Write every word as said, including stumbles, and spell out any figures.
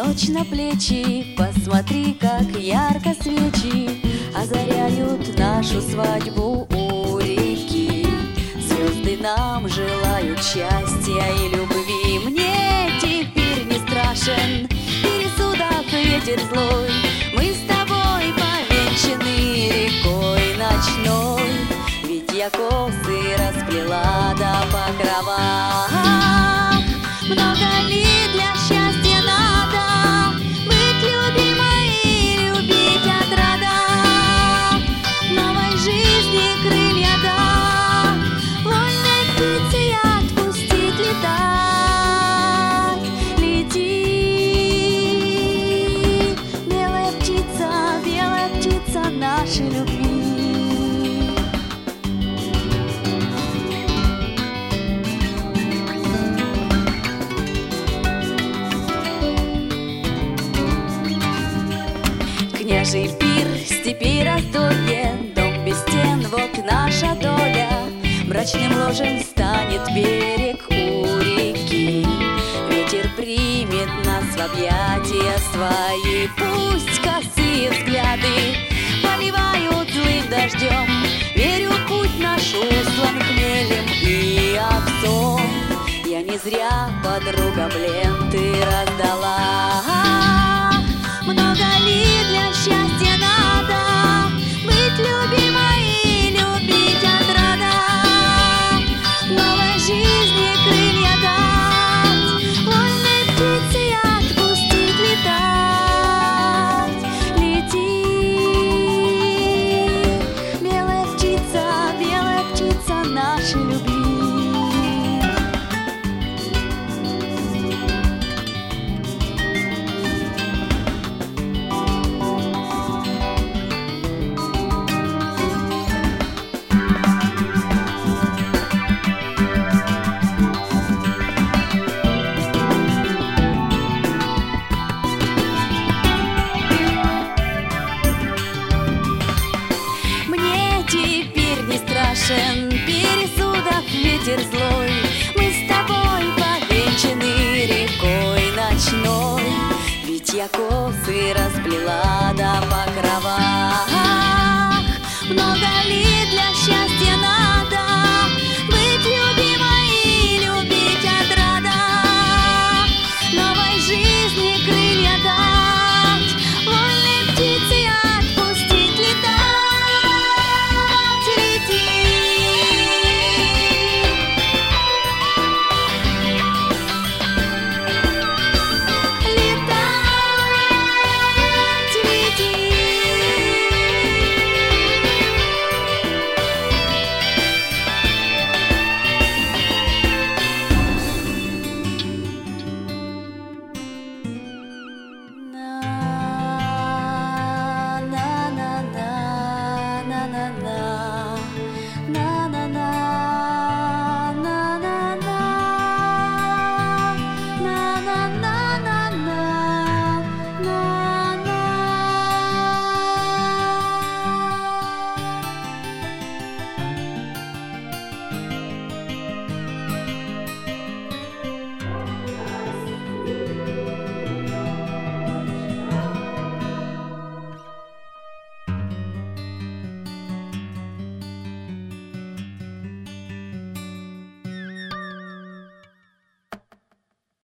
ночь на плечи, посмотри, как ярко свечи озаряют нашу свадьбу у реки. Звезды нам желают счастья и любви. Мне теперь не страшен пересудов ветер злой. Мы с тобой повенчаны рекой ночной. Ведь я косы расплела до покрова. Много ли для счастья надо быть любимой и любить отрада? Новой жизни крылья дать, вольной птице отпустить летать. Лети, белая птица, белая птица нашей любви. Княжий пир, степи раздолье, дом без стен, вот наша доля. Мрачным ложем станет берег у реки. Ветер примет нас в объятия свои. Пусть косые взгляды поливают злым дождем. Верю, путь наш услан хмелем и овсом. Я не зря, подруга, ленты раздала. Много ли для счастья надо быть любимой и любить отрада? Новой жизни крылья дать, вольной птице отпустить летать. Лети, белая птица, белая птица нашей любви. Пересудов ветер злой. Мы с тобой повенчаны рекой ночной. Ведь я косы расплела